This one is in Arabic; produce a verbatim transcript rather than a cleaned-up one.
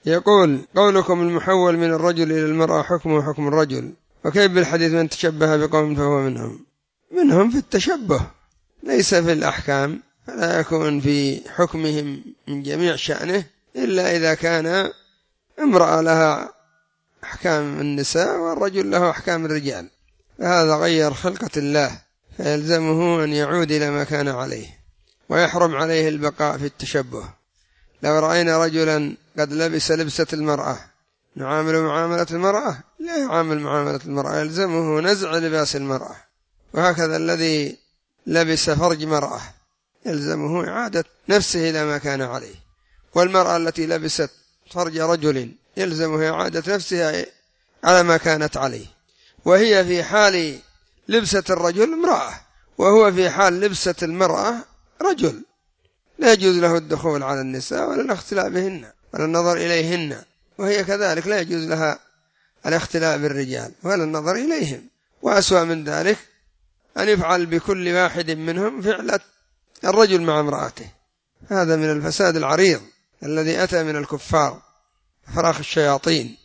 يقول: قولكم المحول من الرجل إلى المرأة حكمه حكم الرجل، وكيف بالحديث من تشبه بقوم فهو منهم؟ منهم في التشبه ليس في الأحكام، فلا يكون في حكمهم من جميع شأنه إلا إذا كان امرأة لها أحكام النساء والرجل له أحكام الرجال، فهذا غير خلقة الله، فيلزمه أن يعود إلى ما كان عليه، ويحرم عليه البقاء في التشبه. لو رأينا رجلا قد لبس لبسة المرأة نعامل معاملة المرأة؟ لا يعامل معاملة المرأة، يلزمه نزع لباس المرأة. وهكذا الذي لبس فرج مرأة يلزمه إعادة نفسه إلى ما كان عليه، والمرأة التي لبست فرج رجل يلزمه إعادة نفسها على ما كانت عليه، وهي في حال لبسة الرجل امرأة، وهو في حال لبسة المرأة رجل، لا يجوز له الدخول على النساء ولا الاختلاء بهن ولا النظر إليهن، وهي كذلك لا يجوز لها الاختلاء بالرجال ولا النظر إليهم. وأسوأ من ذلك أن يفعل بكل واحد منهم فعلة الرجل مع امرأته، هذا من الفساد العريض الذي أتى من الكفار فراخ الشياطين.